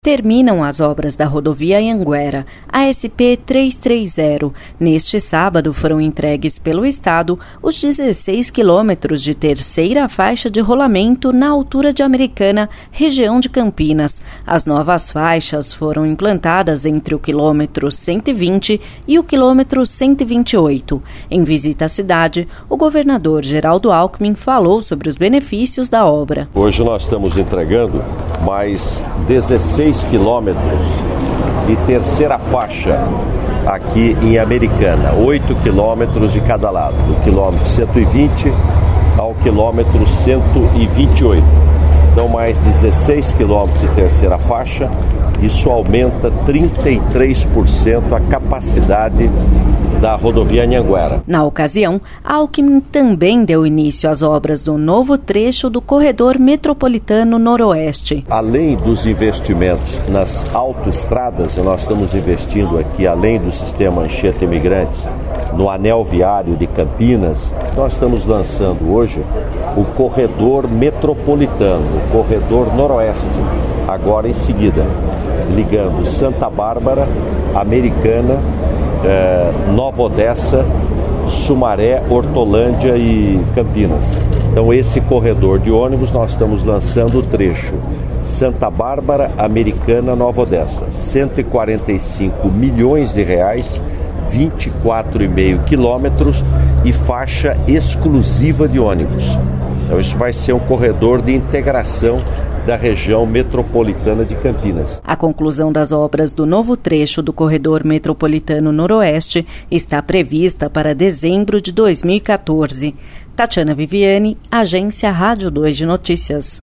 Terminam as obras da rodovia Anhanguera, a SP-330. Neste sábado foram entregues pelo Estado os 16 quilômetros de terceira faixa de rolamento na altura de Americana, região de Campinas. As novas faixas foram implantadas entre o quilômetro 120 e o quilômetro 128. Em visita à cidade, o governador Geraldo Alckmin falou sobre os benefícios da obra. Hoje nós estamos entregando mais 16 quilômetros de terceira faixa aqui em Americana, 8 quilômetros de cada lado, do quilômetro 120 ao quilômetro 128. Então mais 16 quilômetros de terceira faixa, isso aumenta 33% a capacidade da rodovia Anhanguera. Na ocasião, Alckmin também deu início às obras do novo trecho do corredor metropolitano noroeste. Além dos investimentos nas autoestradas, nós estamos investindo aqui, além do sistema Anchieta Imigrantes, no anel viário de Campinas. Nós estamos lançando hoje o corredor metropolitano, o corredor noroeste, agora em seguida, ligando Santa Bárbara, Americana, Nova Odessa, Sumaré, Hortolândia e Campinas. Então esse corredor de ônibus nós estamos lançando o trecho Santa Bárbara, Americana, Nova Odessa, 145 milhões de reais, 24,5 quilômetros e faixa exclusiva de ônibus. Então isso vai ser um corredor de integração da região metropolitana de Campinas. A conclusão das obras do novo trecho do corredor metropolitano noroeste está prevista para dezembro de 2014. Tatiana Viviane, Agência Rádio 2 de Notícias.